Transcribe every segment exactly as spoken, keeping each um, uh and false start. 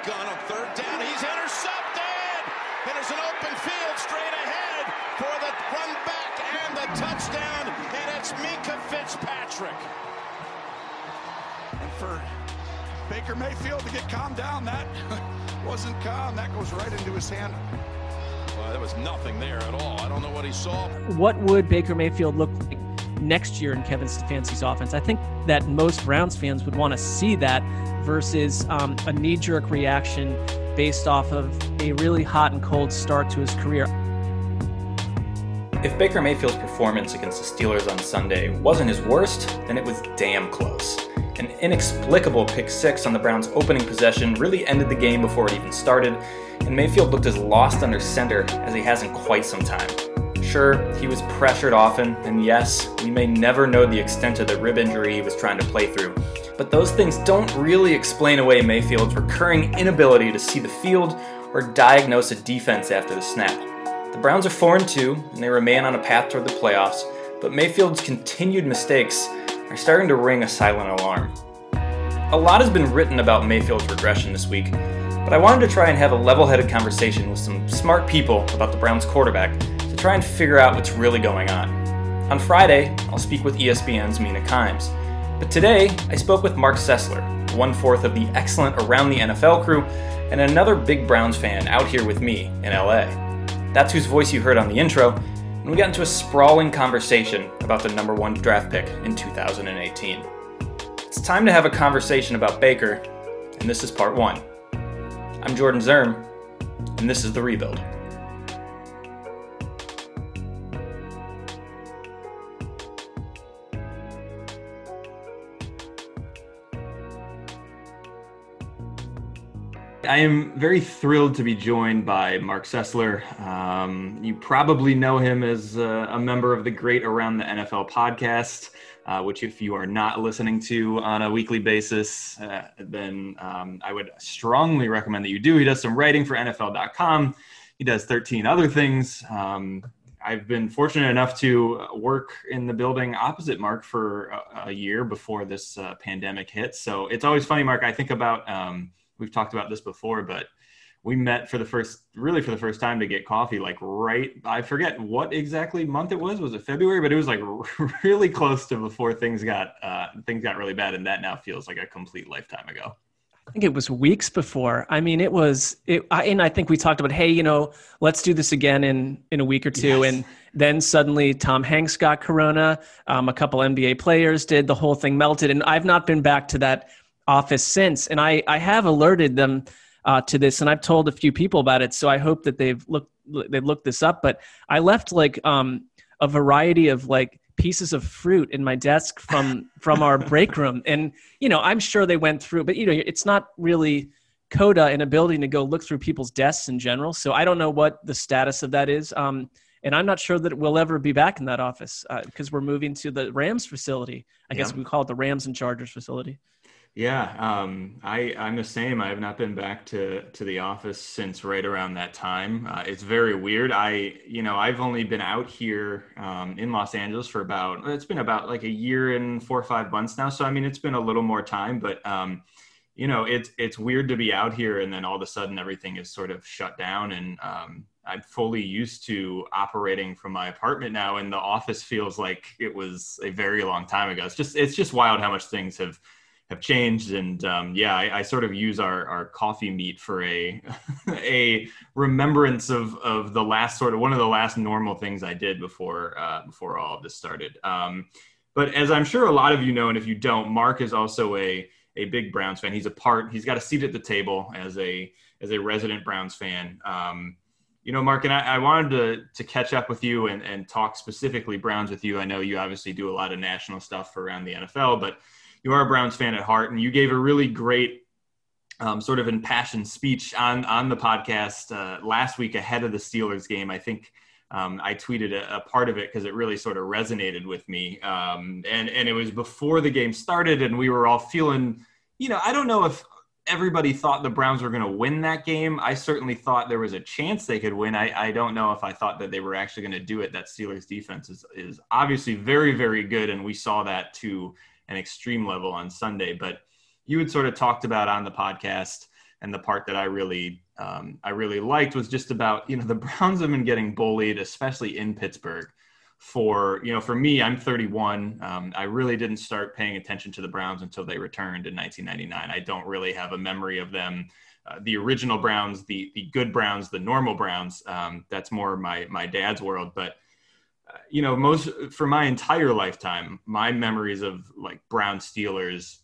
gun on third down. He's intercepted. And there's an open field straight ahead for the run back and the touchdown. And it's Minkah Fitzpatrick. And for Baker Mayfield to get calmed down, that wasn't calm. That goes right into his hand. Well, there was nothing there at all. I don't know what he saw. What would Baker Mayfield look like next year in Kevin Stefanski's offense? I think that most Browns fans would want to see that versus um, a knee-jerk reaction based off of a really hot and cold start to his career. If Baker Mayfield's performance against the Steelers on Sunday wasn't his worst, then it was damn close. An inexplicable pick six on the Browns' opening possession really ended the game before it even started, and Mayfield looked as lost under center as he has in quite some time. Sure, he was pressured often, and yes, we may never know the extent of the rib injury he was trying to play through, but those things don't really explain away Mayfield's recurring inability to see the field or diagnose a defense after the snap. The Browns are four and two, and they remain on a path toward the playoffs, but Mayfield's continued mistakes are starting to ring a silent alarm. A lot has been written about Mayfield's regression this week, but I wanted to try and have a level-headed conversation with some smart people about the Browns quarterback to try and figure out what's really going on. On Friday, I'll speak with E S P N's Mina Kimes, but today I spoke with Marc Sessler, one-fourth of the excellent Around the N F L crew, and another big Browns fan out here with me in L A. That's whose voice you heard on the intro, and we got into a sprawling conversation about the number one draft pick in two thousand eighteen. It's time to have a conversation about Baker, and this is part one. I'm Jordan Zerm, and this is The Rebuild. I am very thrilled to be joined by Marc Sessler. Um, you probably know him as uh, a member of the great Around the N F L podcast, uh, which if you are not listening to on a weekly basis, uh, then um, I would strongly recommend that you do. He does some writing for N F L dot com. He does thirteen other things. Um, I've been fortunate enough to work in the building opposite Marc for a, a year before this uh, pandemic hit. So it's always funny, Marc, I think about... Um, We've talked about this before, but we met for the first, really for the first time to get coffee, like right, I forget what exactly month it was. Was it February? But it was like really close to before things got, uh, things got really bad. And that now feels like a complete lifetime ago. I think it was weeks before. I mean, it was, it, I, and I think we talked about, hey, you know, let's do this again in, in a week or two. Yes. And then suddenly Tom Hanks got Corona. Um, a couple N B A players did, the whole thing melted. And I've not been back to that office since. And I, I have alerted them uh, to this, and I've told a few people about it. So I hope that they've looked, they've looked this up, but I left like um, a variety of like pieces of fruit in my desk from, from our break room. And, you know, I'm sure they went through, but you know, it's not really coda in a building to go look through people's desks in general. So I don't know what the status of that is. Um, and I'm not sure that we'll ever be back in that office uh, because we're moving to the Rams facility. I yeah. guess we call it the Rams and Chargers facility. Yeah, um, I, I'm the same. I have not been back to, to the office since right around that time. Uh, it's very weird. I, you know, I've only been out here um, in Los Angeles for about, it's been about like a year and four or five months now. So, I mean, it's been a little more time, but, um, you know, it's, it's weird to be out here and then all of a sudden everything is sort of shut down. And um, I'm fully used to operating from my apartment now. And the office feels like it was a very long time ago. It's just, it's just wild how much things have have changed. And um, yeah, I, I sort of use our, our coffee meet for a, a remembrance of, of the last sort of one of the last normal things I did before, uh, before all of this started. Um, but as I'm sure a lot of you know, and if you don't, Marc is also a, a big Browns fan. He's a part, he's got a seat at the table as a, as a resident Browns fan. Um, you know, Marc, and I, I wanted to, to catch up with you and, and talk specifically Browns with you. I know you obviously do a lot of national stuff around the N F L, but you are a Browns fan at heart, and you gave a really great um, sort of impassioned speech on, on the podcast uh, last week ahead of the Steelers game. I think um, I tweeted a, a part of it because it really sort of resonated with me. Um, and, and it was before the game started, and we were all feeling, you know, I don't know if everybody thought the Browns were going to win that game. I certainly thought there was a chance they could win. I, I don't know if I thought that they were actually going to do it. That Steelers defense is, is obviously very, very good, and we saw that too an extreme level on Sunday. But you had sort of talked about on the podcast And the part that I really, um, I really liked was just about, you know, the Browns have been getting bullied, especially in Pittsburgh. For, you know, for me, I'm thirty-one. Um, I really didn't start paying attention to the Browns until they returned in nineteen ninety-nine. I don't really have a memory of them. Uh, the original Browns, the the good Browns, the normal Browns. Um, that's more my my dad's world. But uh, you know, most for my entire lifetime, my memories of like Brown Steelers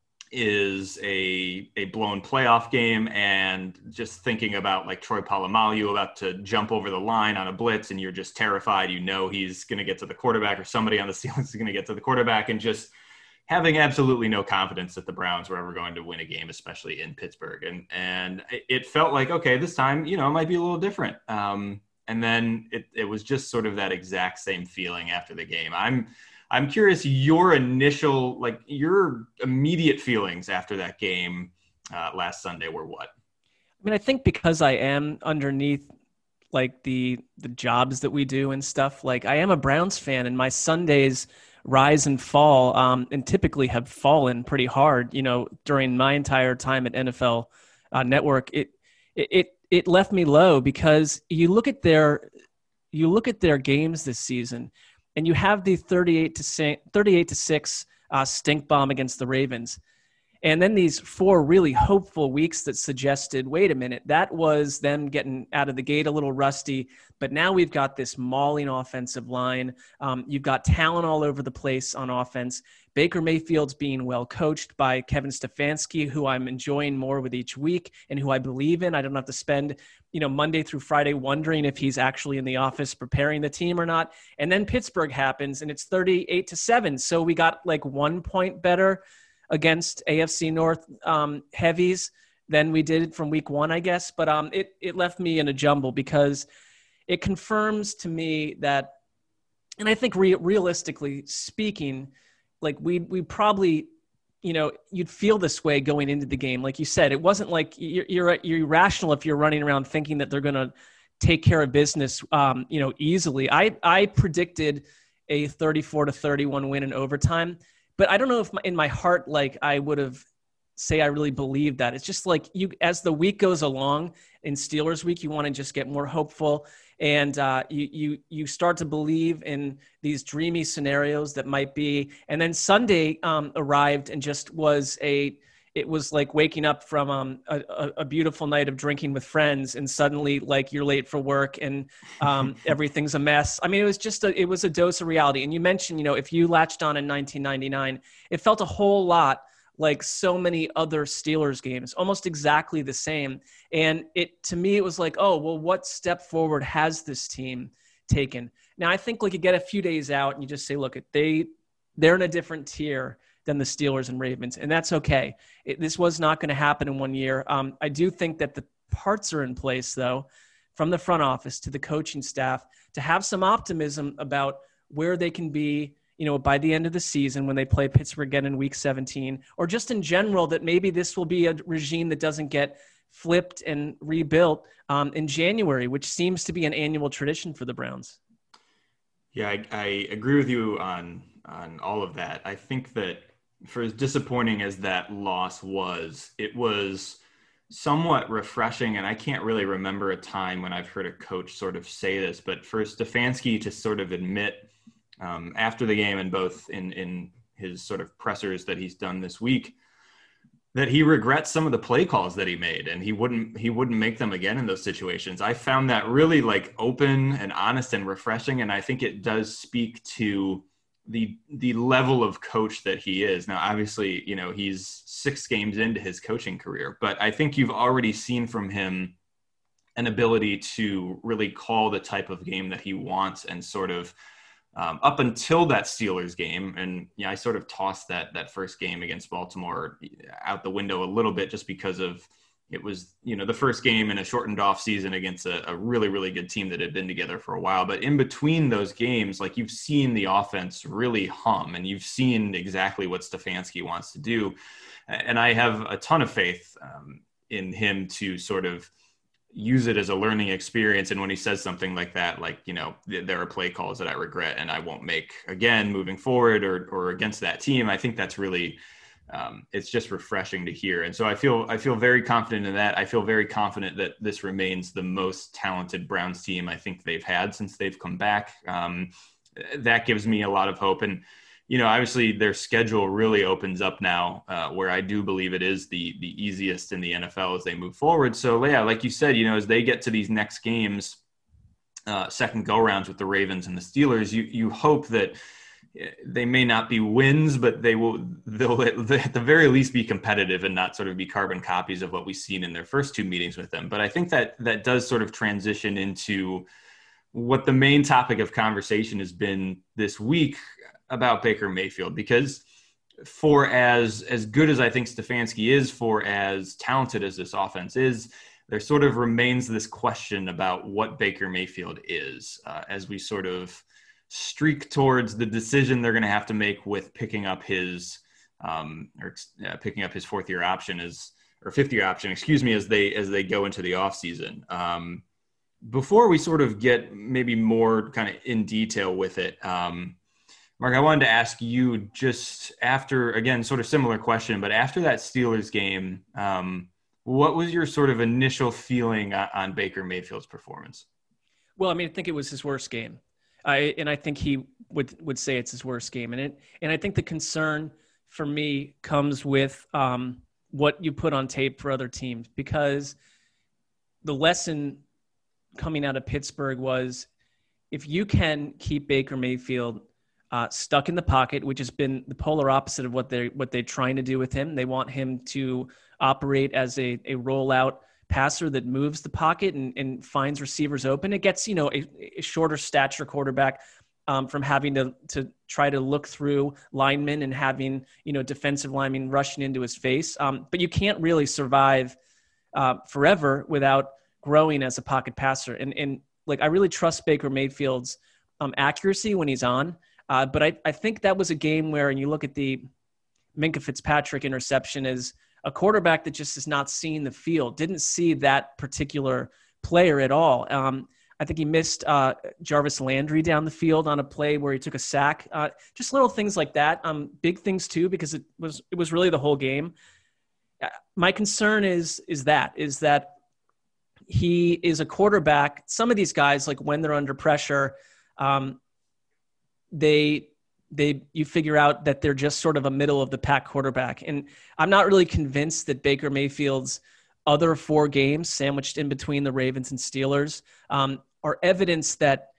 is a a blown playoff game, and just thinking about like Troy Polamalu about to jump over the line on a blitz, and you're just terrified. You know he's going to get to the quarterback, or somebody on the Steelers is going to get to the quarterback, and just having absolutely no confidence that the Browns were ever going to win a game, especially in Pittsburgh. And and it felt like, okay, this time, you know, it might be a little different. Um, and then it it was just sort of that exact same feeling after the game. I'm I'm curious your initial, like your immediate feelings after that game uh, last Sunday were what? I mean, I think because I am underneath like the the jobs that we do and stuff, like I am a Browns fan, and my Sundays rise and fall um, and typically have fallen pretty hard, you know, during my entire time at N F L uh, Network. It, it, it left me low because you look at their, you look at their games this season, and you have the thirty-eight to six uh, stink bomb against the Ravens. And then these four really hopeful weeks that suggested, wait a minute, that was them getting out of the gate a little rusty, but now we've got this mauling offensive line. Um, you've got talent all over the place on offense. Baker Mayfield's being well coached by Kevin Stefanski, who I'm enjoying more with each week and who I believe in. I don't have to spend, you know, Monday through Friday wondering if he's actually in the office preparing the team or not. And then Pittsburgh happens and it's thirty-eight to seven. So we got like one point better against A F C North um, heavies than we did from week one, I guess. But um, it, it left me in a jumble because it confirms to me that, and I think re- realistically speaking, like we we probably, you know, you'd feel this way going into the game. Like you said, it wasn't like you're you're, you're irrational if you're running around thinking that they're going to take care of business, um, you know, easily. I I predicted a thirty-four to thirty-one win in overtime. But I don't know if my, in my heart, like I would have say I really believe that. It's just like you, as the week goes along in Steelers week, you want to just get more hopeful, and uh, you you you start to believe in these dreamy scenarios that might be. And then Sunday um, arrived and just was a. It was like waking up from um, a, a beautiful night of drinking with friends, and suddenly like you're late for work and um, everything's a mess. I mean, it was just a, it was a dose of reality. And you mentioned, you know, if you latched on in nineteen ninety-nine, it felt a whole lot like so many other Steelers games, almost exactly the same. And it, to me, it was like, oh, well, what step forward has this team taken? Now, I think like you get a few days out and you just say, look, they, they're in a different tier than the Steelers and Ravens, and that's okay. It, this was not going to happen in one year. Um, I do think that the parts are in place, though, from the front office to the coaching staff, to have some optimism about where they can be, you know, by the end of the season when they play Pittsburgh again in week seventeen, or just in general that maybe this will be a regime that doesn't get flipped and rebuilt um, in January, which seems to be an annual tradition for the Browns. Yeah, I, I agree with you on on all of that. I think that for as disappointing as that loss was, it was somewhat refreshing. And I can't really remember a time when I've heard a coach sort of say this, but for Stefanski to sort of admit um, after the game and both in, in his sort of pressers that he's done this week, that he regrets some of the play calls that he made, and he wouldn't, he wouldn't make them again in those situations. I found that really like open and honest and refreshing. And I think it does speak to the the level of coach that he is. Now, obviously, you know, he's six games into his coaching career, but I think you've already seen from him an ability to really call the type of game that he wants, and sort of um, up until that Steelers game. And yeah, I sort of tossed that that first game against Baltimore out the window a little bit, just because of it was, you know, the first game in a shortened off season against a, a really, really good team that had been together for a while. But in between those games, like, you've seen the offense really hum, and you've seen exactly what Stefanski wants to do. And I have a ton of faith um, in him to sort of use it as a learning experience. And when he says something like that, like, you know, th- there are play calls that I regret and I won't make again moving forward, or, or against that team, I think that's really um, it's just refreshing to hear. And so I feel, I feel very confident in that. I feel very confident that this remains the most talented Browns team I think they've had since they've come back. Um, that gives me a lot of hope. And, you know, obviously their schedule really opens up now, uh, where I do believe it is the the easiest in the N F L as they move forward. So yeah, like you said, you know, as they get to these next games, uh, second go rounds with the Ravens and the Steelers, you you hope that they may not be wins, but they will, they'll at the very least be competitive and not sort of be carbon copies of what we've seen in their first two meetings with them. But I think that that does sort of transition into what the main topic of conversation has been this week about Baker Mayfield, because for as, as good as I think Stefanski is, for as talented as this offense is, there sort of remains this question about what Baker Mayfield is, uh, as we sort of streak towards the decision they're going to have to make with picking up his, um, or uh, picking up his fourth year option as, or fifth year option, excuse me, as they, as they go into the off season. Um, before we sort of get maybe more kind of in detail with it, um, Mark, I wanted to ask you just after, again, sort of similar question, but after that Steelers game, um, what was your sort of initial feeling on, on Baker Mayfield's performance? Well, I mean, I think it was his worst game. I, and I think he would, would say it's his worst game. And it, and I think the concern for me comes with um, what you put on tape for other teams, because the lesson coming out of Pittsburgh was if you can keep Baker Mayfield Uh, stuck in the pocket, which has been the polar opposite of what they're what they're trying to do with him. They want him to operate as a, a rollout passer that moves the pocket and, and finds receivers open. It gets, you know, a, a shorter stature quarterback um, from having to to try to look through linemen and having, you know, defensive linemen rushing into his face. Um, but you can't really survive uh, forever without growing as a pocket passer. And and like I really trust Baker Mayfield's um, accuracy when he's on. Uh, but I, I think that was a game where, and you look at the Minkah Fitzpatrick interception as a quarterback that just has not seen the field, didn't see that particular player at all. Um, I think he missed uh, Jarvis Landry down the field on a play where he took a sack. Uh, just little things like that. Um, big things too, because it was it was really the whole game. Uh, my concern is is that is that he is a quarterback. Some of these guys, like when they're under pressure, um, they they you figure out that they're just sort of a middle of the pack quarterback. And I'm not really convinced that Baker Mayfield's other four games sandwiched in between the Ravens and Steelers um, are evidence that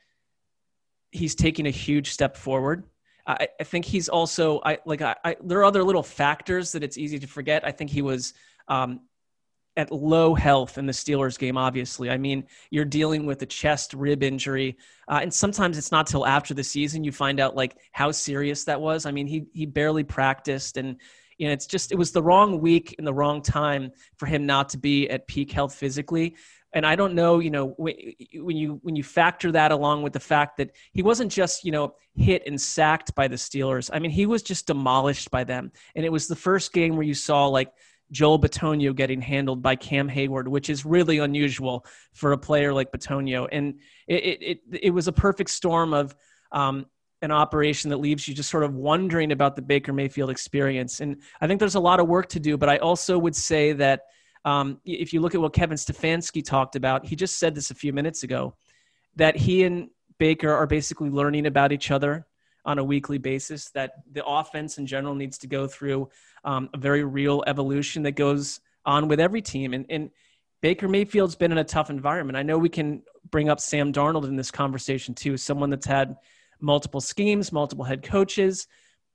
he's taking a huge step forward. I, I think he's also I like I, I there are other little factors that it's easy to forget. I think he was um, at low health in the Steelers game, obviously. I mean, you're dealing with a chest rib injury, uh, and sometimes it's not till after the season you find out like how serious that was. I mean, he he barely practiced, and you know, it's just it was the wrong week and the wrong time for him not to be at peak health physically. And I don't know, you know, when you when you factor that along with the fact that he wasn't just, you know, hit and sacked by the Steelers. I mean, he was just demolished by them, and it was the first game where you saw like Joel Bitonio getting handled by Cam Hayward, which is really unusual for a player like Bitonio. And it it it, it was a perfect storm of um, an operation that leaves you just sort of wondering about the Baker Mayfield experience. And I think there's a lot of work to do, but I also would say that um, if you look at what Kevin Stefanski talked about, he just said this a few minutes ago, that he and Baker are basically learning about each other on a weekly basis, that the offense in general needs to go through um, a very real evolution that goes on with every team. And, and Baker Mayfield's been in a tough environment. I know we can bring up Sam Darnold in this conversation too, someone that's had multiple schemes, multiple head coaches,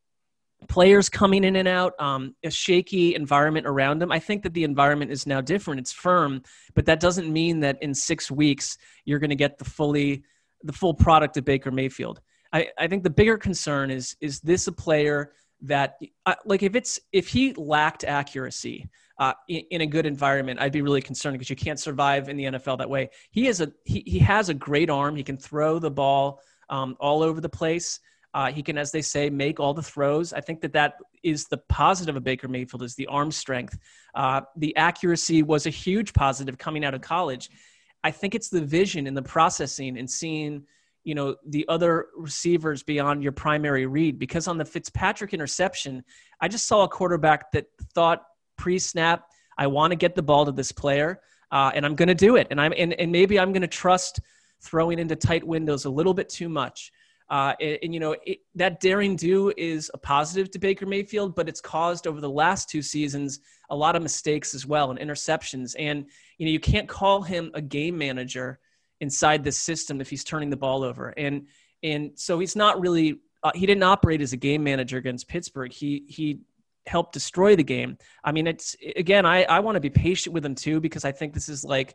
players coming in and out, um, a shaky environment around him. I think that the environment is now different. It's firm, but that doesn't mean that in six weeks you're going to get the fully the full product of Baker Mayfield. I, I think the bigger concern is, is this a player that uh, like if it's, if he lacked accuracy uh, in, in a good environment, I'd be really concerned because you can't survive in the N F L that way. He is a, he, he has a great arm. He can throw the ball um, all over the place. Uh, he can, as they say, make all the throws. I think that that is the positive of Baker Mayfield is the arm strength. Uh, the accuracy was a huge positive coming out of college. I think it's the vision and the processing and seeing, you know, the other receivers beyond your primary read. Because on the Fitzpatrick interception, I just saw a quarterback that thought pre-snap, I want to get the ball to this player, uh, and I'm going to do it. And I'm and, and maybe I'm going to trust throwing into tight windows a little bit too much. Uh, and, and, you know, it, that daring do is a positive to Baker Mayfield, but it's caused over the last two seasons a lot of mistakes as well and interceptions. And, you know, you can't call him a game manager inside this system if he's turning the ball over. And and so he's not really uh, – he didn't operate as a game manager against Pittsburgh. He he helped destroy the game. I mean, it's – again, I, I want to be patient with him too, because I think this is like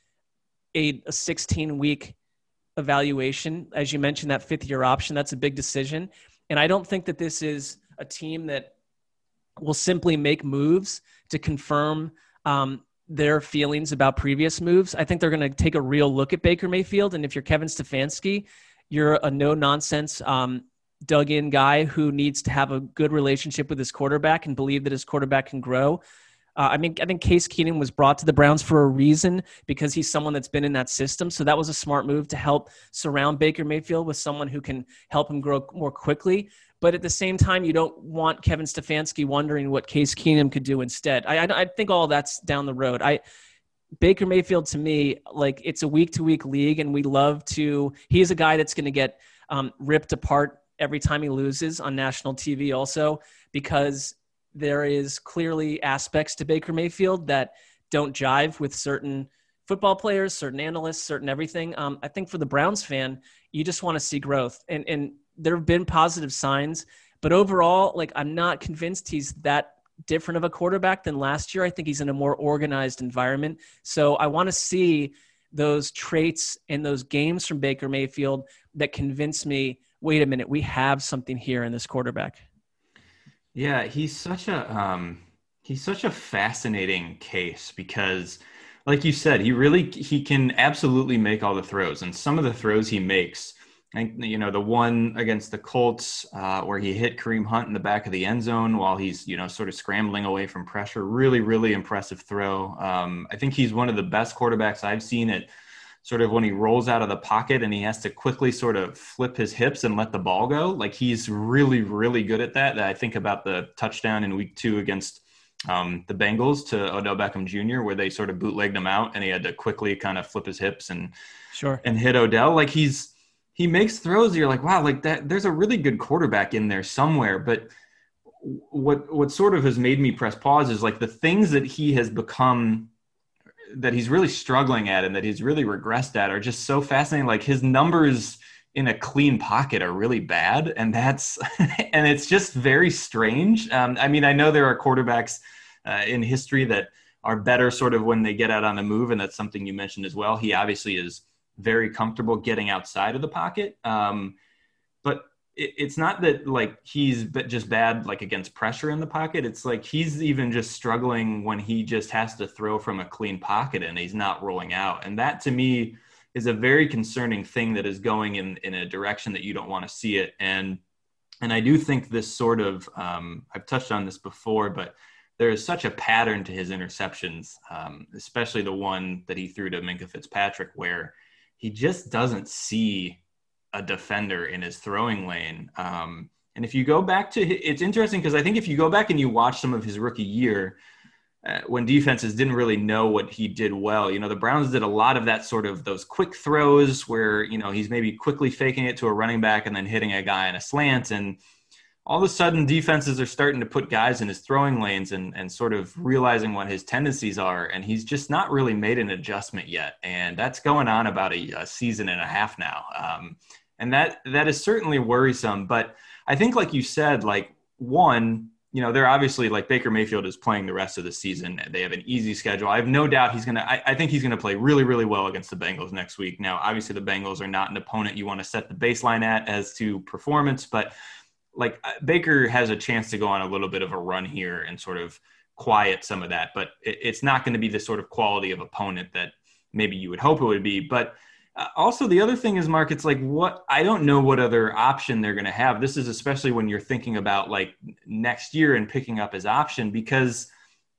a sixteen-week – evaluation. As you mentioned, that fifth year option, that's a big decision. And I don't think that this is a team that will simply make moves to confirm um, their feelings about previous moves. I think they're going to take a real look at Baker Mayfield. And if you're Kevin Stefanski, you're a no nonsense, um, dug in guy who needs to have a good relationship with his quarterback and believe that his quarterback can grow. Uh, I mean, I think Case Keenum was brought to the Browns for a reason, because he's someone that's been in that system. So that was a smart move to help surround Baker Mayfield with someone who can help him grow more quickly. But at the same time, you don't want Kevin Stefanski wondering what Case Keenum could do instead. I, I, I think all that's down the road. I Baker Mayfield, to me, like, it's a week-to-week league, and we love to – he's a guy that's going to get um, ripped apart every time he loses on national T V also, because – there is clearly aspects to Baker Mayfield that don't jive with certain football players, certain analysts, certain everything. Um, I think for the Browns fan, you just want to see growth. And, and there have been positive signs, but overall, like, I'm not convinced he's that different of a quarterback than last year. I think he's in a more organized environment. So I want to see those traits and those games from Baker Mayfield that convince me, wait a minute, we have something here in this quarterback. Yeah, he's such a um, he's such a fascinating case because, like you said, he really he can absolutely make all the throws, and some of the throws he makes, I think, you know, the one against the Colts uh, where he hit Kareem Hunt in the back of the end zone while he's, you know, sort of scrambling away from pressure, really, really impressive throw. Um, I think he's one of the best quarterbacks I've seen at sort of when he rolls out of the pocket and he has to quickly sort of flip his hips and let the ball go. Like, he's really, really good at that. I think about the touchdown in week two against um, the Bengals to Odell Beckham Junior, where they sort of bootlegged him out and he had to quickly kind of flip his hips and, sure, and hit Odell. Like, he's, he makes throws. You're like, wow, like that, there's a really good quarterback in there somewhere. But what, what sort of has made me press pause is like the things that he has become, that he's really struggling at and that he's really regressed at are just so fascinating. Like, his numbers in a clean pocket are really bad. And that's, and it's just very strange. Um, I mean, I know there are quarterbacks uh, in history that are better sort of when they get out on the move. And that's something you mentioned as well. He obviously is very comfortable getting outside of the pocket. Um, but it, it's not that like he's just bad, like against pressure in the pocket. It's like, he's even just struggling when he just has to throw from a clean pocket and he's not rolling out. And that to me is a very concerning thing that is going in, in a direction that you don't want to see it. And, and I do think this sort of, um, I've touched on this before, but there is such a pattern to his interceptions, um, especially the one that he threw to Minkah Fitzpatrick, where he just doesn't see a defender in his throwing lane. Um, and if you go back to, it's interesting because I think if you go back and you watch some of his rookie year, uh, when defenses didn't really know what he did well, you know, the Browns did a lot of that sort of those quick throws where, you know, he's maybe quickly faking it to a running back and then hitting a guy in a slant. And all of a sudden defenses are starting to put guys in his throwing lanes and, and sort of realizing what his tendencies are. And he's just not really made an adjustment yet. And that's going on about a, a season and a half now. Um, And that that is certainly worrisome. But I think, like you said, like, one, you know, they're obviously, like, Baker Mayfield is playing the rest of the season. They have an easy schedule. I have no doubt he's going to – I think he's going to play really, really well against the Bengals next week. Now, obviously, the Bengals are not an opponent you want to set the baseline at as to performance. But, like, Baker has a chance to go on a little bit of a run here and sort of quiet some of that. But it, it's not going to be the sort of quality of opponent that maybe you would hope it would be. But – Uh, also, the other thing is, Mark, it's like, what, I don't know what other option they're going to have. This is especially when you're thinking about like next year and picking up his option, because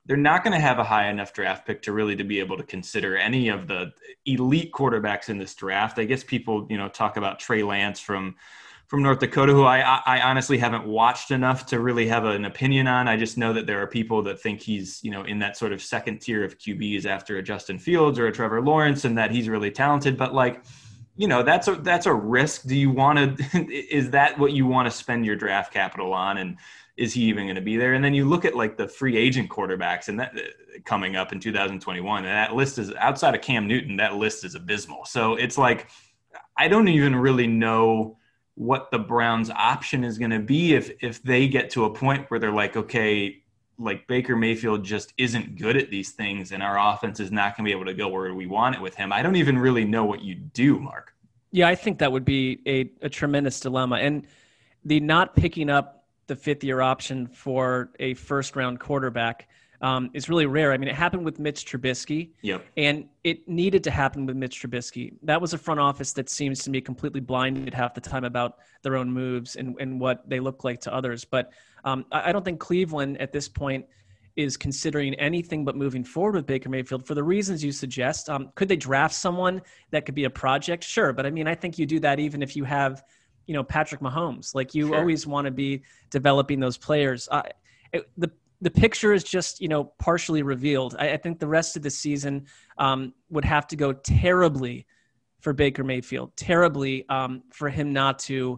they're not going to have a high enough draft pick to really to be able to consider any of the elite quarterbacks in this draft. I guess people, you know, talk about Trey Lance from from North Dakota, who I, I honestly haven't watched enough to really have an opinion on. I just know that there are people that think he's, you know, in that sort of second tier of Q Bs after a Justin Fields or a Trevor Lawrence, and that he's really talented. But like, you know, that's a that's a risk. Do you want to? Is that what you want to spend your draft capital on? And is he even going to be there? And then you look at like the free agent quarterbacks and that uh, coming up in two thousand twenty-one, and that list is outside of Cam Newton. That list is abysmal. So it's like I don't even really know what the Browns' option is going to be if if they get to a point where they're like, okay, like Baker Mayfield just isn't good at these things and our offense is not going to be able to go where we want it with him. I don't even really know what you do, Mark. Yeah, I think that would be a, a tremendous dilemma. And the not picking up the fifth year option for a first round quarterback um, is really rare. I mean, it happened with Mitch Trubisky. Yep. And it needed to happen with Mitch Trubisky. That was a front office that seems to me completely blinded half the time about their own moves and, and what they look like to others. But um, I, I don't think Cleveland at this point is considering anything but moving forward with Baker Mayfield for the reasons you suggest. Um, could they draft someone that could be a project? Sure. But I mean, I think you do that even if you have, you know, Patrick Mahomes. Like you Sure. always want to be developing those players. Uh, it, the The picture is just, you know, partially revealed. I, I think the rest of the season um, would have to go terribly for Baker Mayfield, terribly um, for him not to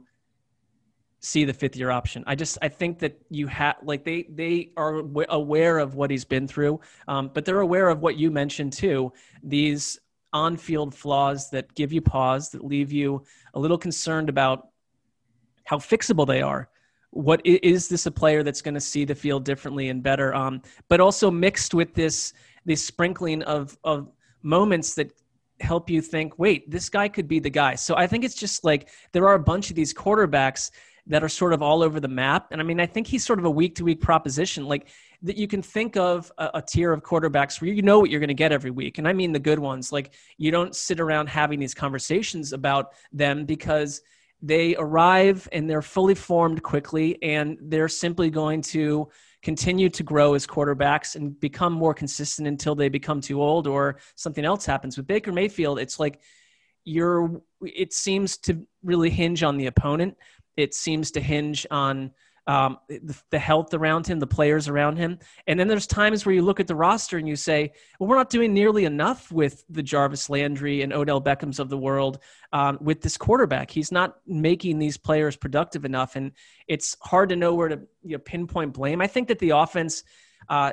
see the fifth year option. I just, I think that you have, like they, they are w- aware of what he's been through, um, but they're aware of what you mentioned too, these on-field flaws that give you pause, that leave you a little concerned about how fixable they are. What is this a player that's going to see the field differently and better? Um, but also mixed with this, this sprinkling of, of moments that help you think, wait, this guy could be the guy. So I think it's just like, there are a bunch of these quarterbacks that are sort of all over the map. And I mean, I think he's sort of a week to week proposition, like that you can think of a, a tier of quarterbacks where you know what you're going to get every week. And I mean, the good ones, like you don't sit around having these conversations about them because they arrive and they're fully formed quickly, and they're simply going to continue to grow as quarterbacks and become more consistent until they become too old or something else happens. With Baker Mayfield, it's like you're, it seems to really hinge on the opponent. It seems to hinge on um, the, the health around him, the players around him. And then there's times where you look at the roster and you say, well, we're not doing nearly enough with the Jarvis Landry and Odell Beckhams of the world um, with this quarterback. He's not making these players productive enough. And it's hard to know where to you know, pinpoint blame. I think that the offense uh,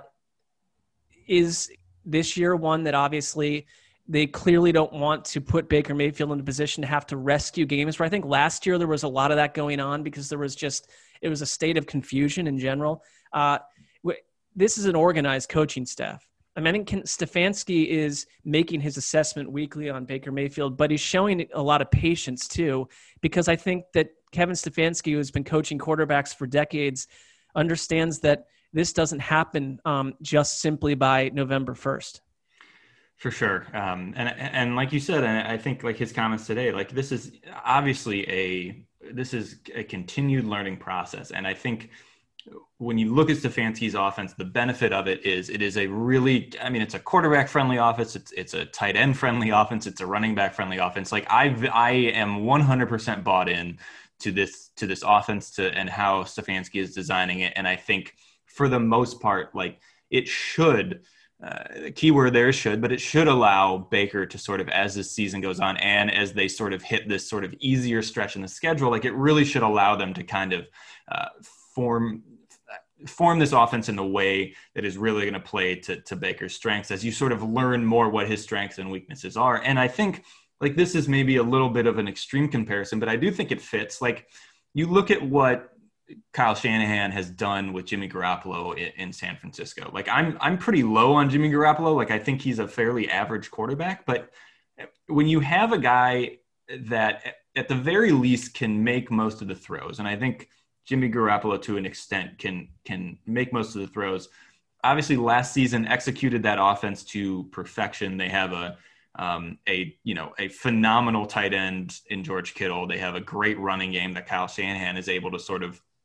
is this year one that obviously they clearly don't want to put Baker Mayfield in a position to have to rescue games. Where I think last year there was a lot of that going on because there was just, it was a state of confusion in general. Uh, this is an organized coaching staff. I mean, I think Stefanski is making his assessment weekly on Baker Mayfield, but he's showing a lot of patience too, because I think that Kevin Stefanski, who has been coaching quarterbacks for decades, understands that this doesn't happen um, just simply by November first. For sure. Um, and, and like you said, and I think like his comments today, like this is obviously a, this is a continued learning process. And I think when you look at Stefanski's offense, the benefit of it is it is a really, I mean, it's a quarterback friendly offense. It's, it's a tight end friendly offense. It's a running back friendly offense. Like I, I am one hundred percent bought in to this, to this offense to, and how Stefanski is designing it. And I think for the most part, like it should, Uh, the key word there is should, but it should allow Baker to sort of, as this season goes on and as they sort of hit this sort of easier stretch in the schedule, like it really should allow them to kind of uh, form form this offense in the way that is really going to play to, to Baker's strengths as you sort of learn more what his strengths and weaknesses are. And I think like this is maybe a little bit of an extreme comparison, but I do think it fits. Like you look at what Kyle Shanahan has done with Jimmy Garoppolo in, in San Francisco. Like I'm, I'm pretty low on Jimmy Garoppolo. Like I think he's a fairly average quarterback, but when you have a guy that at the very least can make most of the throws, and I think Jimmy Garoppolo to an extent can, can make most of the throws. Obviously last season executed that offense to perfection. They have a, um, a, you know, a phenomenal tight end in George Kittle. They have a great running game that Kyle Shanahan is able to sort of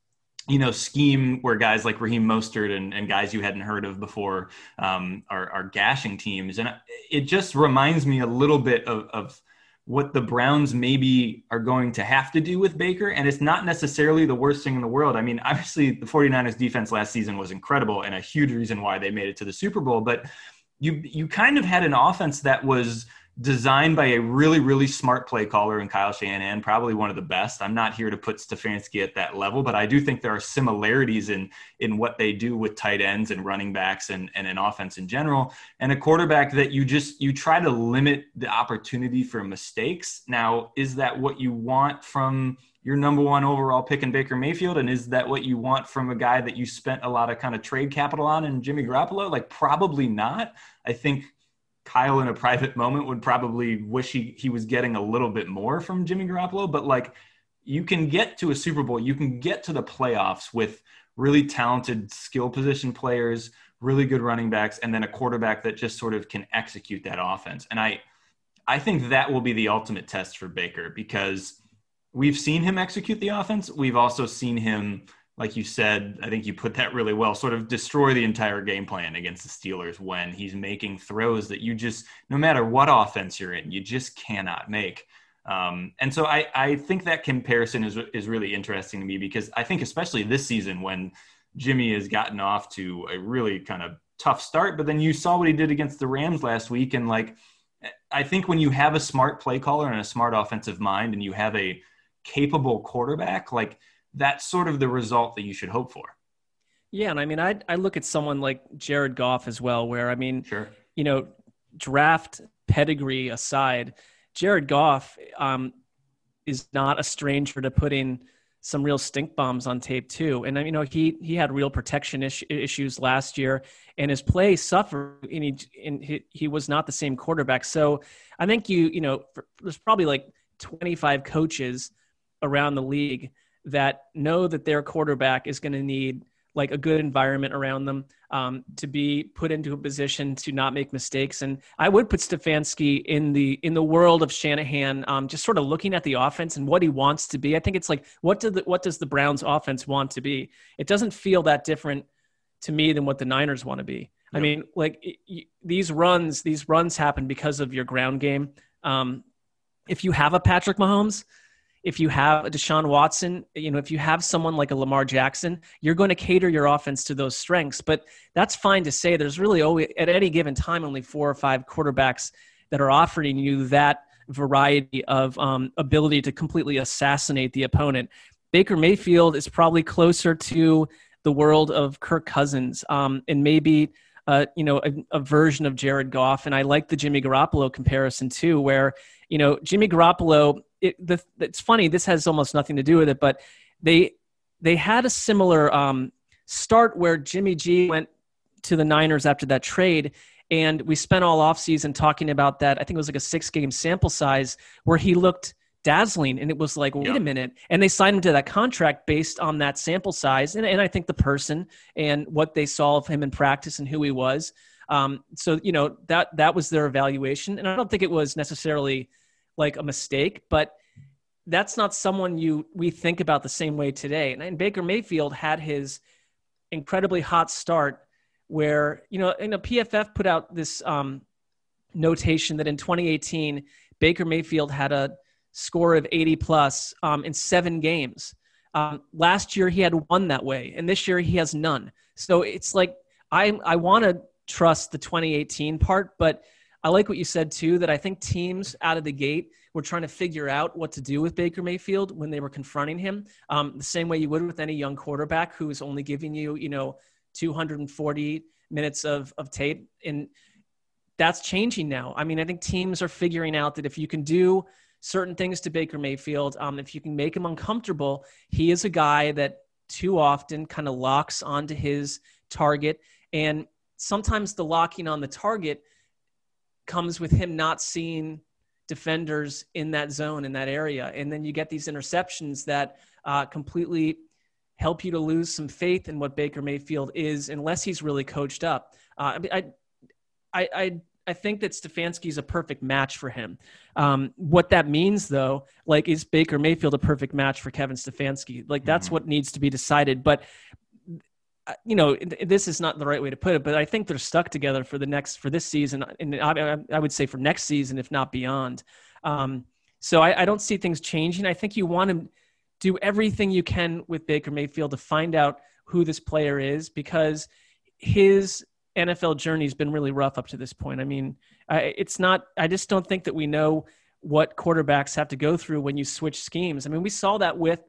you know, scheme where guys like Raheem Mostert and, and guys you hadn't heard of before um, are, are gashing teams. And it just reminds me a little bit of, of what the Browns maybe are going to have to do with Baker. And it's not necessarily the worst thing in the world. I mean, obviously the 49ers defense last season was incredible and a huge reason why they made it to the Super Bowl. But you you kind of had an offense that was designed by a really, really smart play caller in Kyle Shanahan, probably one of the best. I'm not here to put Stefanski at that level, but I do think there are similarities in in what they do with tight ends and running backs and, and an offense in general, and a quarterback that you just, you try to limit the opportunity for mistakes. Now, is that what you want from your number one overall pick in Baker Mayfield? And is that what you want from a guy that you spent a lot of kind of trade capital on in Jimmy Garoppolo? Like, probably not. I think Kyle in a private moment would probably wish he, he was getting a little bit more from Jimmy Garoppolo, but like, you can get to a Super Bowl, you can get to the playoffs with really talented skill position players, really good running backs, and then a quarterback that just sort of can execute that offense. And I, I think that will be the ultimate test for Baker, because we've seen him execute the offense. We've also seen him, like you said, I think you put that really well, sort of destroy the entire game plan against the Steelers when he's making throws that you just, no matter what offense you're in, you just cannot make. Um, and so I, I think that comparison is is really interesting to me, because I think especially this season when Jimmy has gotten off to a really kind of tough start, but then you saw what he did against the Rams last week. And like, I think when you have a smart play caller and a smart offensive mind and you have a capable quarterback, like, that's sort of the result that you should hope for. Yeah. And I mean, I I look at someone like Jared Goff as well, where, I mean, sure, you know, draft pedigree aside, Jared Goff um, is not a stranger to putting some real stink bombs on tape too. And, you know, he, he had real protection is- issues last year, and his play suffered, and he, and he, he was not the same quarterback. So I think you, you know, there's probably like twenty-five coaches around the league that know that their quarterback is going to need like a good environment around them um, to be put into a position to not make mistakes. And I would put Stefanski in the, in the world of Shanahan, um, just sort of looking at the offense and what he wants to be. I think it's like, what do the, what does the Browns offense want to be? It doesn't feel that different to me than what the Niners want to be. Yep. I mean, like it, these runs, these runs happen because of your ground game. Um, if you have a Patrick Mahomes, if you have a Deshaun Watson, you know, if you have someone like a Lamar Jackson, you're going to cater your offense to those strengths. But that's fine to say. There's really always, at any given time, only four or five quarterbacks that are offering you that variety of um, ability to completely assassinate the opponent. Baker Mayfield is probably closer to the world of Kirk Cousins um, and maybe uh, you know, a, a version of Jared Goff. And I like the Jimmy Garoppolo comparison too, where, you know, Jimmy Garoppolo, It, the, it's funny, this has almost nothing to do with it, but they they had a similar um, start where Jimmy G went to the Niners after that trade, and we spent all offseason talking about that. I think it was like a six-game sample size where he looked dazzling, and it was like, wait yep. a minute. And they signed him to that contract based on that sample size, and, and I think the person and what they saw of him in practice and who he was. Um, so, you know, that that was their evaluation, and I don't think it was necessarily like a mistake, but that's not someone you we think about the same way today. And, and Baker Mayfield had his incredibly hot start where, you know, and a P F F put out this um, notation that in twenty eighteen, Baker Mayfield had a score of eighty plus um, in seven games. Um, last year he had one that way, and this year he has none. So it's like, I I want to trust the twenty eighteen part, but I like what you said too, that I think teams out of the gate were trying to figure out what to do with Baker Mayfield when they were confronting him. Um, the same way you would with any young quarterback who is only giving you, you know, two hundred forty minutes of, of tape. And that's changing now. I mean, I think teams are figuring out that if you can do certain things to Baker Mayfield, um, if you can make him uncomfortable, he is a guy that too often kind of locks onto his target. And sometimes the locking on the target comes with him not seeing defenders in that zone, in that area. And then you get these interceptions that uh, completely help you to lose some faith in what Baker Mayfield is, unless he's really coached up. Uh, I, I, I, I think that Stefanski's a perfect match for him. Um, what that means, though, like, is Baker Mayfield a perfect match for Kevin Stefanski? Like, that's mm-hmm. what needs to be decided. But, you know, this is not the right way to put it, but I think they're stuck together for the next, for this season. And I, I would say for next season, if not beyond. Um, so I, I don't see things changing. I think you want to do everything you can with Baker Mayfield to find out who this player is, because his N F L journey has been really rough up to this point. I mean, I, it's not, I just don't think that we know what quarterbacks have to go through when you switch schemes. I mean, we saw that with,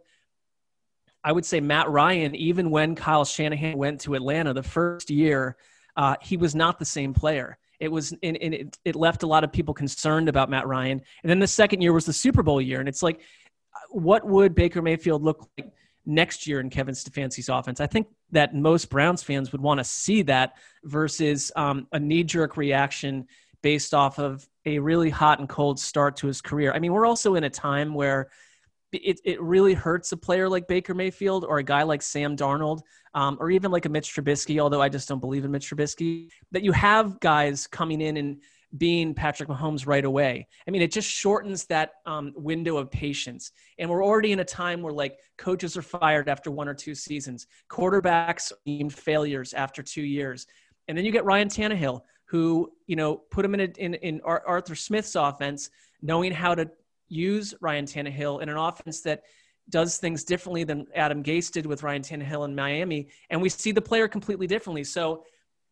I would say, Matt Ryan. Even when Kyle Shanahan went to Atlanta the first year, uh, he was not the same player. It was, and, and it, it left a lot of people concerned about Matt Ryan. And then the second year was the Super Bowl year. And it's like, what would Baker Mayfield look like next year in Kevin Stefanski's offense? I think that most Browns fans would want to see that versus um, a knee-jerk reaction based off of a really hot and cold start to his career. I mean, we're also in a time where it, it really hurts a player like Baker Mayfield or a guy like Sam Darnold, um, or even like a Mitch Trubisky, although I just don't believe in Mitch Trubisky, that you have guys coming in and being Patrick Mahomes right away. I mean, it just shortens that um, window of patience. And we're already in a time where, like, coaches are fired after one or two seasons. Quarterbacks are deemed failures after two years. And then you get Ryan Tannehill, who, you know, put him in, a, in, in Arthur Smith's offense, knowing how to use Ryan Tannehill in an offense that does things differently than Adam Gase did with Ryan Tannehill in Miami. And we see the player completely differently. So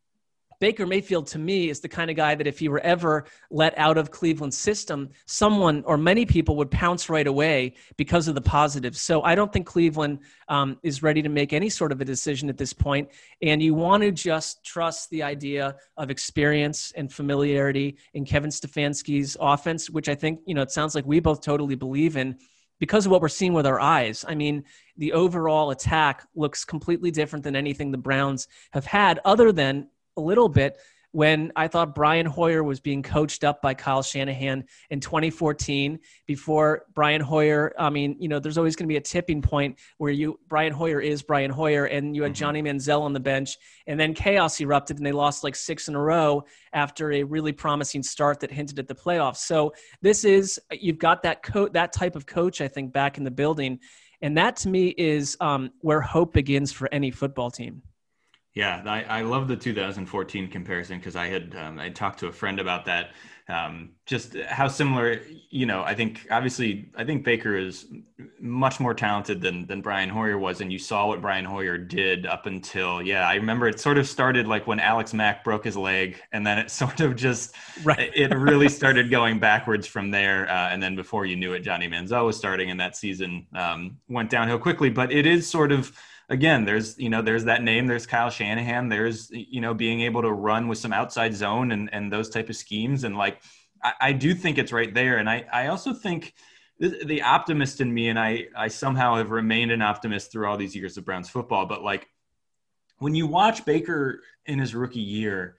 Baker Mayfield, to me, is the kind of guy that if he were ever let out of Cleveland's system, someone or many people would pounce right away because of the positives. So I don't think Cleveland um, is ready to make any sort of a decision at this point. And you want to just trust the idea of experience and familiarity in Kevin Stefanski's offense, which I think, you know, it sounds like we both totally believe in because of what we're seeing with our eyes. I mean, the overall attack looks completely different than anything the Browns have had, other than a little bit when I thought Brian Hoyer was being coached up by Kyle Shanahan in twenty fourteen. Before Brian Hoyer, I mean, you know, there's always going to be a tipping point where you Brian Hoyer is Brian Hoyer, and you had Johnny Manziel on the bench, and then chaos erupted and they lost like six in a row after a really promising start that hinted at the playoffs. So this is, you've got that co- that type of coach, I think, back in the building, and that to me is um, where hope begins for any football team. Yeah, I, I love the two thousand fourteen comparison because I had um, I talked to a friend about that. Um, just how similar, you know, I think obviously I think Baker is much more talented than than Brian Hoyer was. And you saw what Brian Hoyer did up until, yeah, I remember it sort of started like when Alex Mack broke his leg, and then it sort of just, right. it really started going backwards from there. Uh, and then before you knew it, Johnny Manziel was starting, and that season um, went downhill quickly. But it is sort of, again, there's, you know, there's that name, there's Kyle Shanahan, there's, you know, being able to run with some outside zone and, and those type of schemes. And like, I, I do think it's right there. And I, I also think the, the optimist in me, and I, I somehow have remained an optimist through all these years of Browns football, but like when you watch Baker in his rookie year,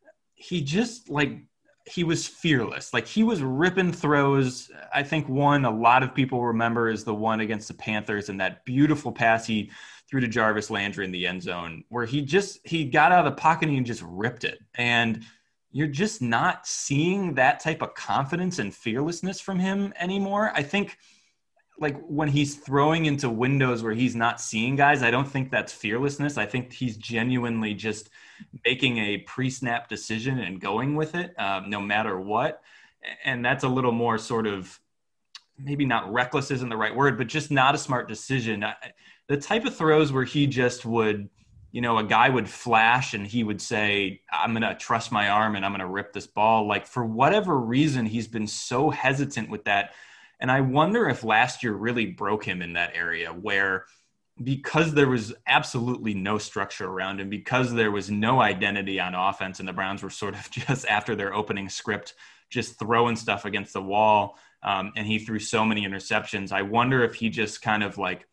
he just like, he was fearless. Like he was ripping throws. I think one, a lot of people remember is the one against the Panthers and that beautiful pass he threw to Jarvis Landry in the end zone, where he just, he got out of the pocket and he just ripped it. And you're just not seeing that type of confidence and fearlessness from him anymore. I think like when he's throwing into windows where he's not seeing guys, I don't think that's fearlessness. I think he's genuinely just making a pre-snap decision and going with it, um, no matter what. And that's a little more sort of, maybe not reckless isn't the right word, but just not a smart decision. I, the type of throws where he just would, you know, a guy would flash and he would say, I'm going to trust my arm and I'm going to rip this ball. Like for whatever reason, he's been so hesitant with that. And I wonder if last year really broke him in that area where, because there was absolutely no structure around him, because there was no identity on offense, and the Browns were sort of just after their opening script, just throwing stuff against the wall. Um, and he threw so many interceptions. I wonder if he just kind of like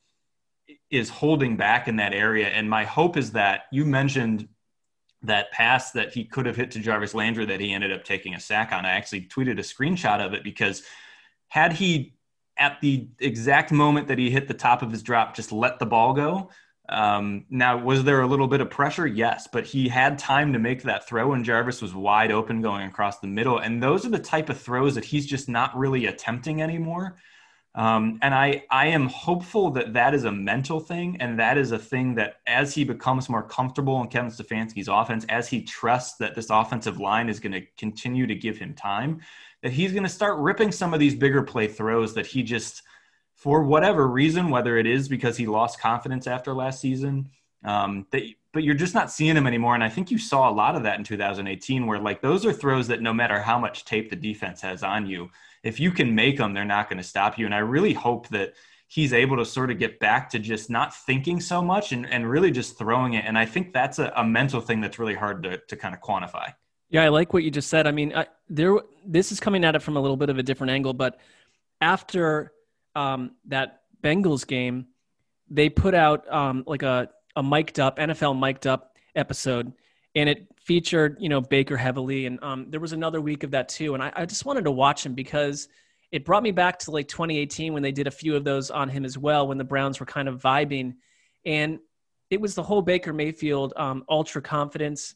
is holding back in that area. And my hope is that you mentioned that pass that he could have hit to Jarvis Landry that he ended up taking a sack on. I actually tweeted a screenshot of it because had he, at the exact moment that he hit the top of his drop, just let the ball go, Um, now, was there a little bit of pressure? Yes, but he had time to make that throw and Jarvis was wide open going across the middle. And those are the type of throws that he's just not really attempting anymore. Um, and I, I am hopeful that that is a mental thing. And that is a thing that as he becomes more comfortable in Kevin Stefanski's offense, as he trusts that this offensive line is going to continue to give him time, that he's going to start ripping some of these bigger play throws that he just, for whatever reason, whether it is because he lost confidence after last season, um, that, but you're just not seeing him anymore. And I think you saw a lot of that in two thousand eighteen, where like those are throws that no matter how much tape the defense has on you, if you can make them, they're not going to stop you. And I really hope that he's able to sort of get back to just not thinking so much and, and really just throwing it. And I think that's a, a mental thing that's really hard to, to kind of quantify. Yeah, I like what you just said. I mean, I, there. This is coming at it from a little bit of a different angle, but after um, that Bengals game, they put out um, like a, a mic'd up, N F L mic'd up episode, and it featured, you know, Baker heavily. And um, there was another week of that too. And I, I just wanted to watch him because it brought me back to like twenty eighteen when they did a few of those on him as well, when the Browns were kind of vibing. And it was the whole Baker Mayfield um, ultra confidence,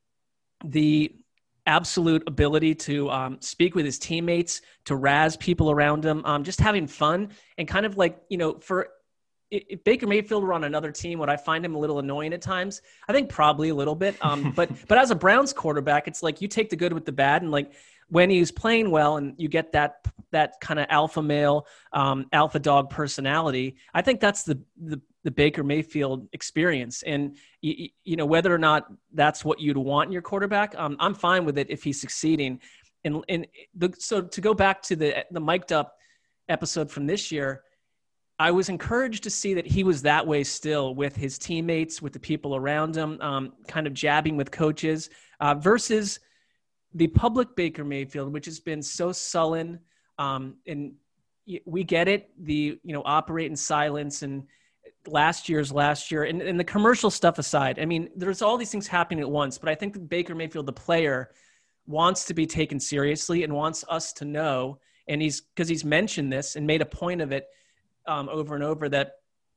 the absolute ability to um, speak with his teammates, to razz people around him, um, just having fun and kind of like, you know, for if Baker Mayfield were on another team, would I find him a little annoying at times? I think probably a little bit. Um, but but as a Browns quarterback, it's like you take the good with the bad, and like when he's playing well, and you get that that kind of alpha male, um, alpha dog personality. I think that's the the, the Baker Mayfield experience, and you, you know whether or not that's what you'd want in your quarterback. Um, I'm fine with it if he's succeeding. And and the, so to go back to the the mic'd up episode from this year, I was encouraged to see that he was that way still with his teammates, with the people around him, um, kind of jabbing with coaches, uh, versus the public Baker Mayfield, which has been so sullen. Um, and we get it, the, you know, operate in silence, and last year's last year, and, and the commercial stuff aside, I mean, there's all these things happening at once, but I think that Baker Mayfield, the player, wants to be taken seriously and wants us to know, and he's, because he's mentioned this and made a point of it, Um, over and over, that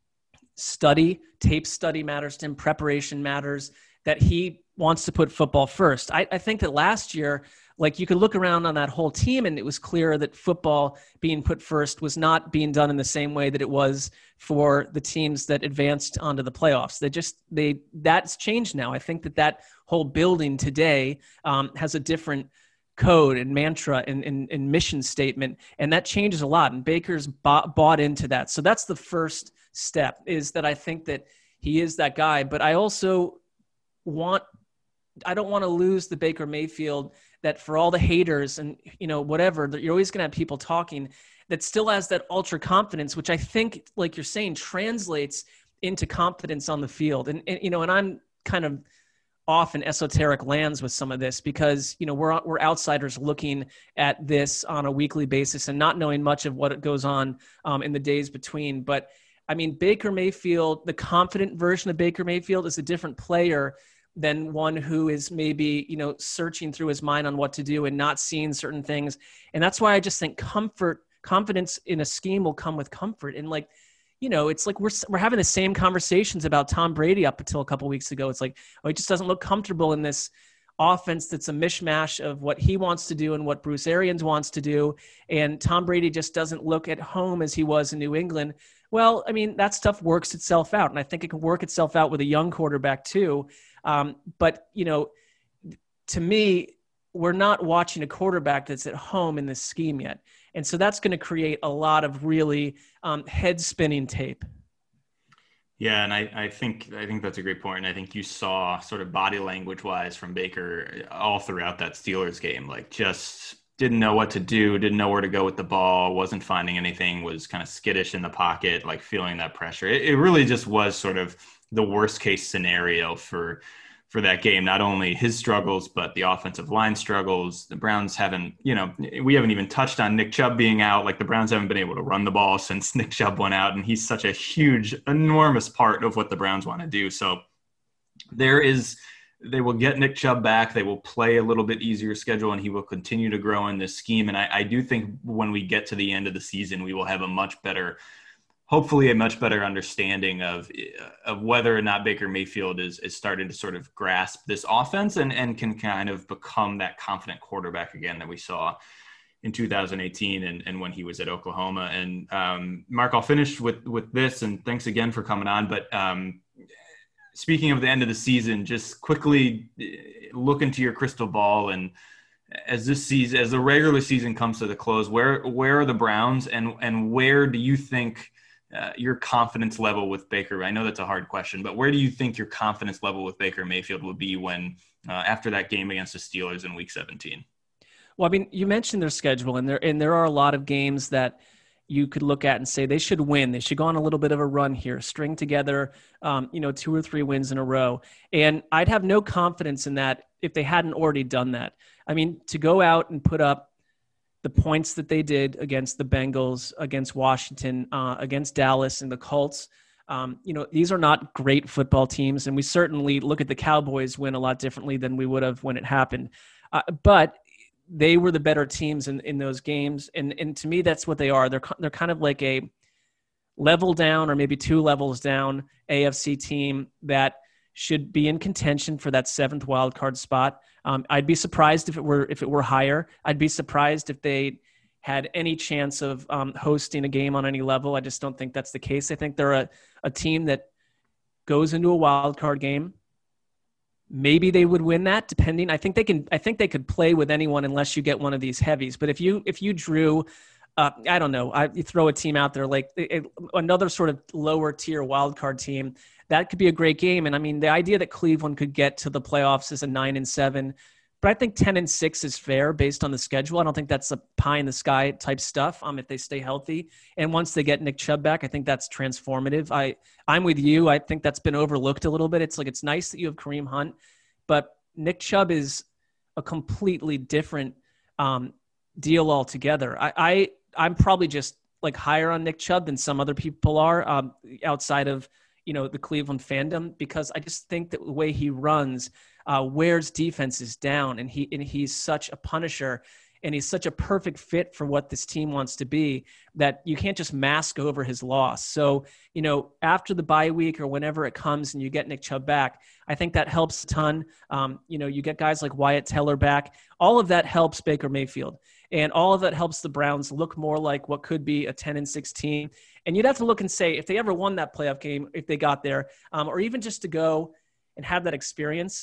study, tape study matters to him, preparation matters, that he wants to put football first. I, I think that last year, like you could look around on that whole team and it was clear that football being put first was not being done in the same way that it was for the teams that advanced onto the playoffs. They just, they, that's changed now. I think that that whole building today um, has a different code and mantra and, and, and mission statement, and that changes a lot, and Baker's bought, bought into that. So that's the first step, is that I think that he is that guy. But I also want, I don't want to lose the Baker Mayfield that, for all the haters and, you know, whatever, that you're always going to have people talking, that still has that ultra confidence, which I think, like you're saying, translates into confidence on the field. And, and you know, and I'm kind of off in esoteric lands with some of this, because, you know, we're, we're outsiders looking at this on a weekly basis and not knowing much of what goes on um, in the days between. But I mean, Baker Mayfield, the confident version of Baker Mayfield, is a different player than one who is maybe, you know, searching through his mind on what to do and not seeing certain things. And that's why I just think comfort, confidence in a scheme will come with comfort. And like, you know, it's like we're we're having the same conversations about Tom Brady up until a couple of weeks ago. It's like, oh, he just doesn't look comfortable in this offense that's a mishmash of what he wants to do and what Bruce Arians wants to do. And Tom Brady just doesn't look at home as he was in New England. Well, I mean, that stuff works itself out, and I think it can work itself out with a young quarterback too. Um, but, you know, to me, we're not watching a quarterback that's at home in this scheme yet. And so that's going to create a lot of really um, head-spinning tape. Yeah, and I, I think I think that's a great point. And I think you saw sort of body language-wise from Baker all throughout that Steelers game, like just didn't know what to do, didn't know where to go with the ball, wasn't finding anything, was kind of skittish in the pocket, like feeling that pressure. It, it really just was sort of the worst-case scenario for for that game, not only his struggles, but the offensive line struggles. The Browns haven't, you know, we haven't even touched on Nick Chubb being out. Like the Browns haven't been able to run the ball since Nick Chubb went out, and he's such a huge, enormous part of what the Browns want to do. So there is, they will get Nick Chubb back. They will play a little bit easier schedule, and he will continue to grow in this scheme. And I, I do think when we get to the end of the season, we will have a much better hopefully a much better understanding of of whether or not Baker Mayfield is is starting to sort of grasp this offense and, and can kind of become that confident quarterback again that we saw in two thousand eighteen and, and when he was at Oklahoma. And um, Mark, I'll finish with, with this, and thanks again for coming on. But um, speaking of the end of the season, just quickly look into your crystal ball, and as this season, as the regular season comes to the close, where where are the Browns, and and where do you think uh, your confidence level with Baker? I know that's a hard question, but where do you think your confidence level with Baker Mayfield will be when uh, after that game against the Steelers in Week seventeen? Well, I mean, you mentioned their schedule, and there and there are a lot of games that you could look at and say they should win. They should go on a little bit of a run here, string together, um, you know, two or three wins in a row. And I'd have no confidence in that if they hadn't already done that. I mean, to go out and put up the points that they did against the Bengals, against Washington, uh, against Dallas and the Colts, um, you know, these are not great football teams. And we certainly look at the Cowboys win a lot differently than we would have when it happened. Uh, but they were the better teams in, in those games. And, and to me, that's what they are. They're, they're kind of like a level down or maybe two levels down A F C team that should be in contention for that seventh wild card spot. Um, I'd be surprised if it were if it were higher. I'd be surprised if they had any chance of um, hosting a game on any level. I just don't think that's the case. I think they're a, a team that goes into a wild card game. Maybe they would win that, depending. I think they can. I think they could play with anyone unless you get one of these heavies. But if you if you drew, uh, I don't know, I, you throw a team out there like it, another sort of lower tier wild card team, that could be a great game. And I mean, the idea that Cleveland could get to the playoffs is a nine and seven, but I think ten and six is fair based on the schedule. I don't think that's a pie in the sky type stuff. Um, if they stay healthy, and once they get Nick Chubb back, I think that's transformative. I I'm with you. I think that's been overlooked a little bit. It's like it's nice that you have Kareem Hunt, but Nick Chubb is a completely different um, deal altogether. I, I I'm probably just like higher on Nick Chubb than some other people are um, outside of you know the Cleveland fandom, because I just think that the way he runs uh, wears defenses down, and he and he's such a punisher, and he's such a perfect fit for what this team wants to be that you can't just mask over his loss. So, you know, after the bye week or whenever it comes and you get Nick Chubb back, I think that helps a ton. Um, you know, you get guys like Wyatt Teller back. All of that helps Baker Mayfield, and all of that helps the Browns look more like what could be a ten and sixteen. And you'd have to look and say, if they ever won that playoff game, if they got there, um, or even just to go and have that experience,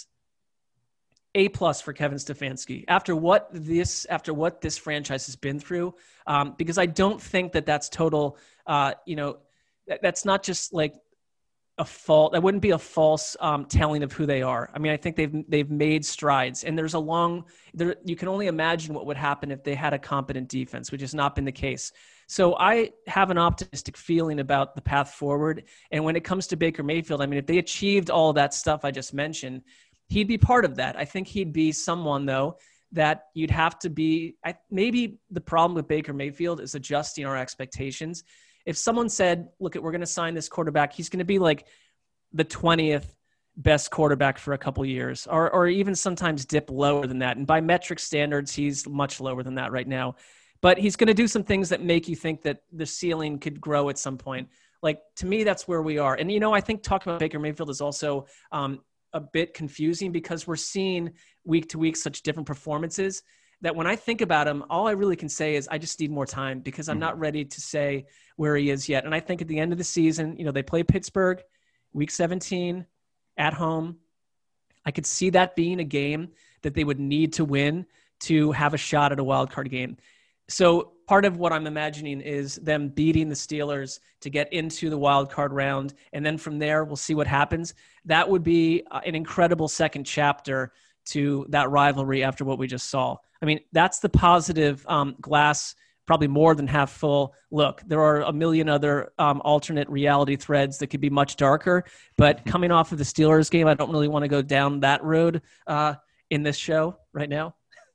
A plus for Kevin Stefanski after what this after what this franchise has been through, um, because I don't think that that's total. Uh, you know, that, that's not just like a fault. That wouldn't be a false um, telling of who they are. I mean, I think they've they've made strides, and there's a long. There, you can only imagine what would happen if they had a competent defense, which has not been the case. So I have an optimistic feeling about the path forward. And when it comes to Baker Mayfield, I mean, if they achieved all of that stuff I just mentioned, he'd be part of that. I think he'd be someone, though, that you'd have to be I, maybe the problem with Baker Mayfield is adjusting our expectations. If someone said, look, we're going to sign this quarterback, he's going to be like the twentieth best quarterback for a couple years, or or even sometimes dip lower than that. And by metric standards, he's much lower than that right now. But he's going to do some things that make you think that the ceiling could grow at some point. Like, to me, that's where we are. And, you know, I think talking about Baker Mayfield is also um, a bit confusing because we're seeing week to week such different performances that when I think about him, all I really can say is I just need more time because I'm not ready to say where he is yet. And I think at the end of the season, you know, they play Pittsburgh, week seventeen at home. I could see that being a game that they would need to win to have a shot at a wild card game. So part of what I'm imagining is them beating the Steelers to get into the wild card round. And then from there, we'll see what happens. That would be an incredible second chapter to that rivalry after what we just saw. I mean, that's the positive um, glass, probably more than half full. Look, there are a million other um, alternate reality threads that could be much darker. But coming off of the Steelers game, I don't really want to go down that road uh, in this show right now.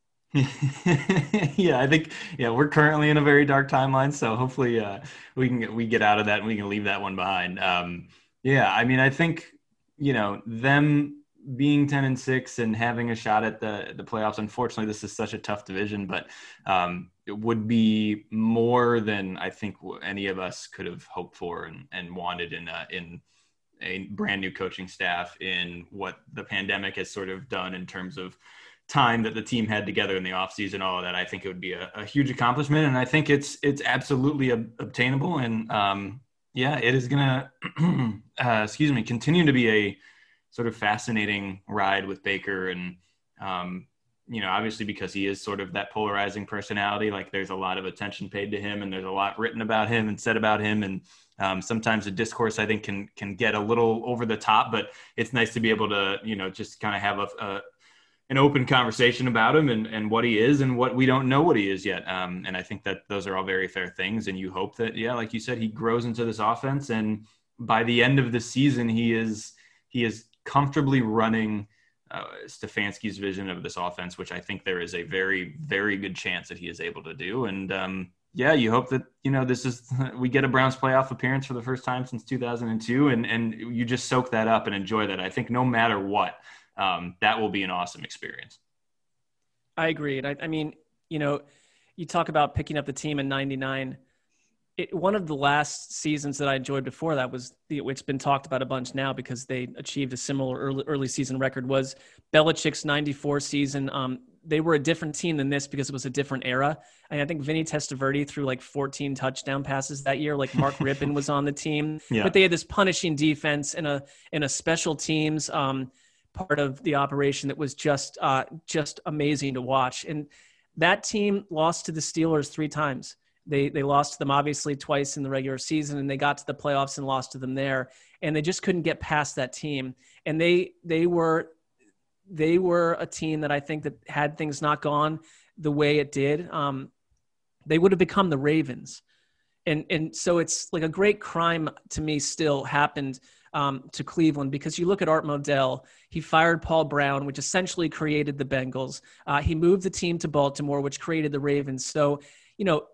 yeah, I think, yeah, we're currently in a very dark timeline. So hopefully uh, we can get, we get out of that and we can leave that one behind. Um, yeah, I mean, I think, you know, them being ten and six and having a shot at the, the playoffs, unfortunately, this is such a tough division, but um, it would be more than I think any of us could have hoped for and, and wanted in a, in a brand new coaching staff, in what the pandemic has sort of done in terms of time that the team had together in the offseason, all of that. I think it would be a, a huge accomplishment, and I think it's it's absolutely ob- obtainable. And um, yeah, it is going to, uh, excuse me, continue to be a sort of fascinating ride with Baker. And, um, you know, obviously because he is sort of that polarizing personality, like there's a lot of attention paid to him and there's a lot written about him and said about him. And um, sometimes the discourse, I think, can, can get a little over the top, but it's nice to be able to, you know, just kind of have a, a an open conversation about him and, and what he is and what we don't know what he is yet. Um, and I think that those are all very fair things. And you hope that, yeah, like you said, he grows into this offense. And by the end of the season, he is, he is comfortably running uh, Stefanski's vision of this offense, which I think there is a very, very good chance that he is able to do. And um, yeah, you hope that, you know, this is, we get a Browns playoff appearance for the first time since two thousand two. And, and you just soak that up and enjoy that. I think no matter what, um, that will be an awesome experience. I agree. And I, I mean, you know, you talk about picking up the team in ninety-nine. It, one of the last seasons that I enjoyed before that was the, it's been talked about a bunch now because they achieved a similar early, early season record, was Belichick's ninety-four season. Um, they were a different team than this because it was a different era. And I think Vinny Testaverde threw like fourteen touchdown passes that year. Like Mark Rippon was on the team, yeah. But they had this punishing defense and a, and a special teams um, part of the operation that was just, uh, just amazing to watch. And that team lost to the Steelers three times. They they lost to them obviously twice in the regular season, and they got to the playoffs and lost to them there. And they just couldn't get past that team. And they they were they were a team that I think that had things not gone the way it did, um, they would have become the Ravens. And and so it's like a great crime to me still happened um, to Cleveland, because you look at Art Modell, he fired Paul Brown, which essentially created the Bengals. Uh, he moved the team to Baltimore, which created the Ravens. So, you know,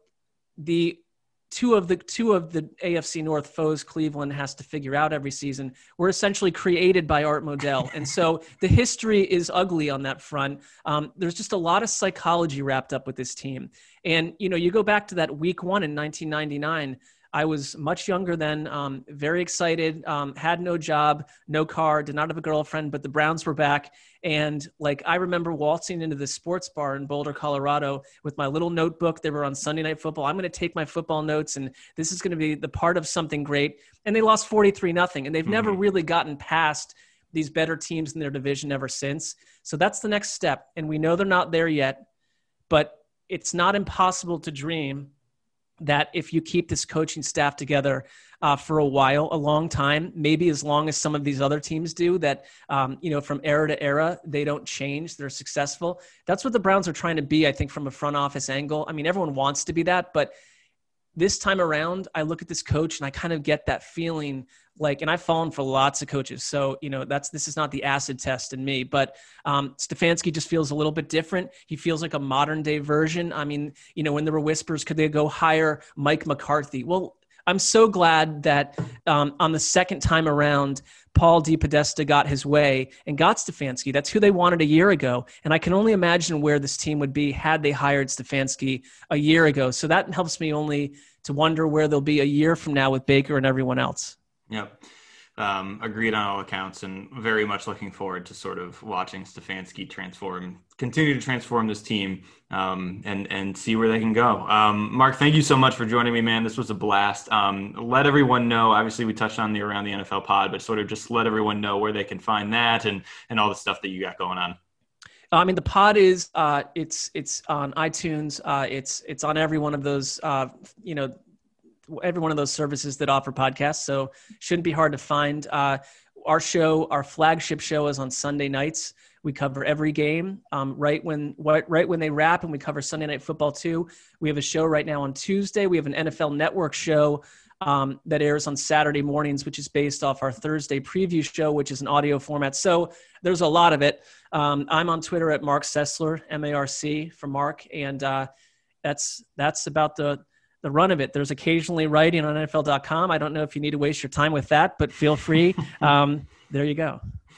the two of the two of the A F C North foes Cleveland has to figure out every season were essentially created by Art Modell. And so the history is ugly on that front. Um, there's just a lot of psychology wrapped up with this team. And, you know, you go back to that week one in nineteen ninety-nine, I was much younger then, um, very excited, um, had no job, no car, did not have a girlfriend, but the Browns were back. And like, I remember waltzing into the sports bar in Boulder, Colorado with my little notebook. They were on Sunday Night Football. I'm going to take my football notes, and this is going to be the part of something great. And they lost forty-three nothing. And they've mm-hmm. never really gotten past these better teams in their division ever since. So that's the next step. And we know they're not there yet, but it's not impossible to dream that if you keep this coaching staff together uh, for a while, a long time, maybe as long as some of these other teams do, that, um, you know, from era to era, they don't change, they're successful. That's what the Browns are trying to be, I think, from a front office angle. I mean, everyone wants to be that, but this time around, I look at this coach and I kind of get that feeling like, and I've fallen for lots of coaches. So, you know, that's, this is not the acid test in me, but um, Stefanski just feels a little bit different. He feels like a modern day version. I mean, you know, when there were whispers, could they go hire Mike McCarthy? Well, I'm so glad that um, on the second time around, Paul DePodesta got his way and got Stefanski. That's who they wanted a year ago. And I can only imagine where this team would be had they hired Stefanski a year ago. So that helps me only to wonder where they'll be a year from now with Baker and everyone else. Yep. Um, agreed on all accounts, and very much looking forward to sort of watching Stefanski transform, continue to transform this team um, and, and see where they can go. Um, Mark, thank you so much for joining me, man. This was a blast. Um, let everyone know, obviously we touched on the Around the N F L pod, but sort of just let everyone know where they can find that and, and all the stuff that you got going on. I mean, the pod is, uh, it's, it's on iTunes. Uh, it's, it's on every one of those, uh, you know, every one of those services that offer podcasts. So shouldn't be hard to find. Uh, our show, our flagship show is on Sunday nights. We cover every game um, right when right, right when they wrap, and we cover Sunday Night Football too. We have a show right now on Tuesday. We have an N F L Network show um, that airs on Saturday mornings, which is based off our Thursday preview show, which is an audio format. So there's a lot of it. Um, I'm on Twitter at Marc Sessler, M A R C for Mark. And uh, that's that's about the the run of it. There's occasionally writing on N F L dot com. I don't know if you need to waste your time with that, but feel free. Um, there you go.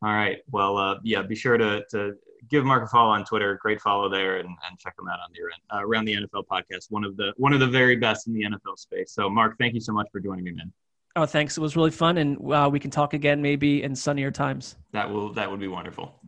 All right. Well, uh, yeah, be sure to, to give Mark a follow on Twitter. Great follow there, and, and check him out on the uh, Around the N F L podcast. One of the one of the very best in the N F L space. So, Mark, thank you so much for joining me, man. Oh, thanks. It was really fun, and uh, we can talk again maybe in sunnier times. That will that would be wonderful.